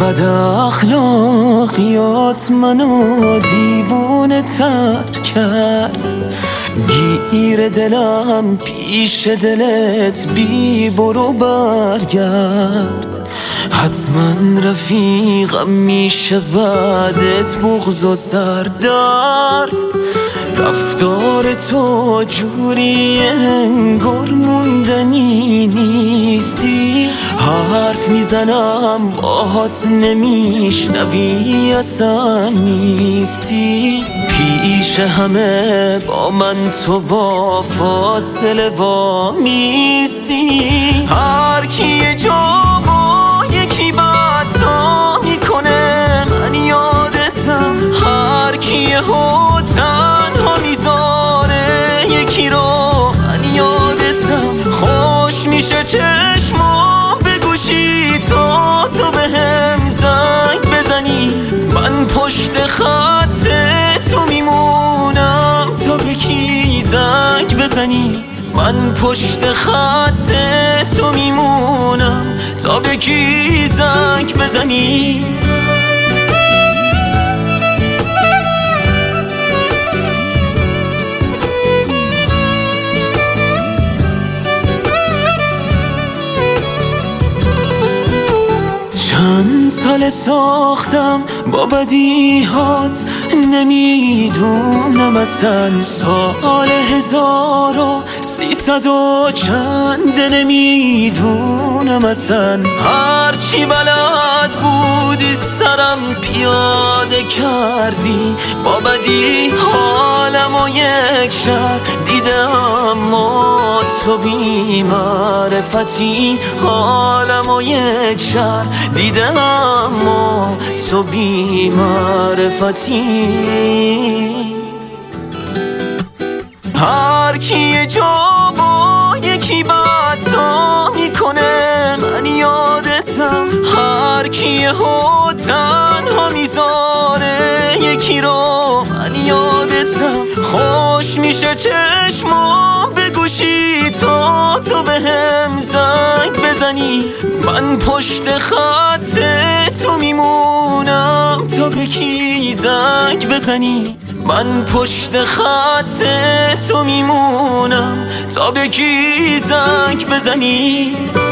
بد اخلاقیات منو دیوونه تر کرد. گیر دلم پیش دلت بی برو برگرد. حتما رفیقم میشه بعدت بغض و سردرد. رفتار تو جوریه انگار موندنی نیستی. حرف میزنم باهات نمیشنوی اصلا نیستی. پیش همه با من تو با فاصله وامیستی. هر کی یه جا با یکی بد تا میکنه من یادتم. هر کی یه تنها میذاره یکی رو من یادتم. خوش میشه چشما به گوشی تا تو بهم زنگ بزنی. من پشت خط تو میمونم تا به کی زنگ بزنی. من پشت خط تو میمونم تا به کی زنگ بزنی. چند سال ساختم با بدیهات نمیدونم اصلا. سال 1300 و چند نمیدونم اصلا. هرچی بلد بودی سرم پیاده کردی. با بدی حالم و یک شهر دیدم اما تو بی معرفتی. حالم و یک شهر دیدم اما تو بی معرفتی. هر کی یه جا با یکی بد تا میکنه من یادتم. هر کی یه تنها میذاره یکی رو من یادتم. خوش میشه چشما به گوشی تا تو بهم زنگ بزنی. من پشت خط تو میمونم تا به کی زنگ بزنی. من پشت خط تو میمونم تا به کی زنگ بزنی.